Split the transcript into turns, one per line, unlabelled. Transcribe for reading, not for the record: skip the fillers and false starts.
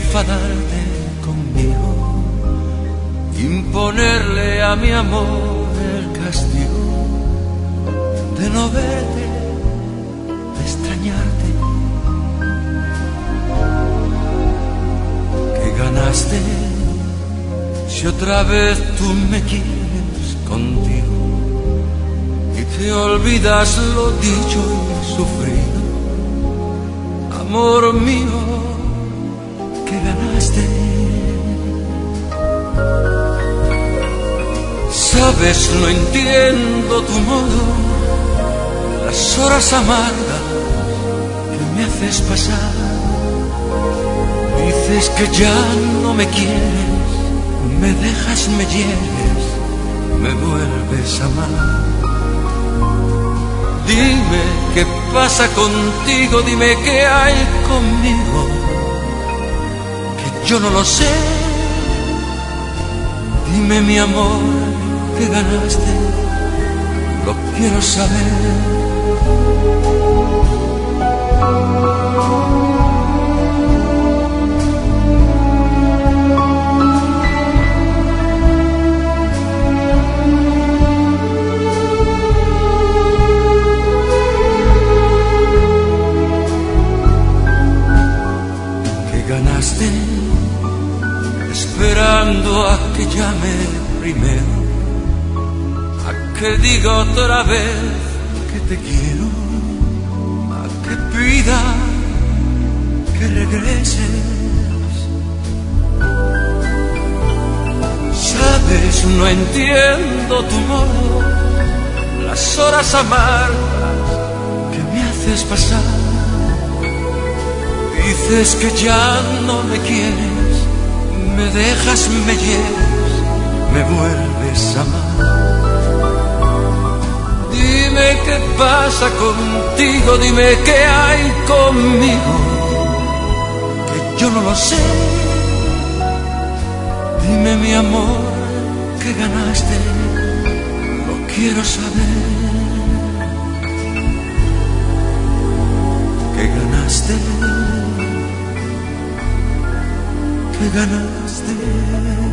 enfadarte conmigo, imponerle a mi amor el castigo de no verte, de extrañarte. ¿Qué ganaste si otra vez tú me quieres contigo y te olvidas lo dicho y sufrido? Amor mío, ¿qué ganaste? Sabes, no entiendo tu modo, las horas amargas que me haces pasar. Dices que ya no me quieres, me dejas, me hieres, me vuelves a amar. Dime qué pasa contigo, dime qué hay conmigo, que yo no lo sé. Dime mi amor, ¿qué ganaste? Lo quiero saber. Ganaste esperando a que llame primero, a que diga otra vez que te quiero, a que pida que regreses. Sabes, no entiendo tu modo, las horas amargas que me haces pasar. Dices que ya no me quieres, me dejas, me hieres, me vuelves a amar. Dime qué pasa contigo, dime qué hay conmigo, que yo no lo sé. Dime mi amor, ¿qué ganaste? Lo quiero saber. ¿Qué ganaste? ¿Qué ganaste?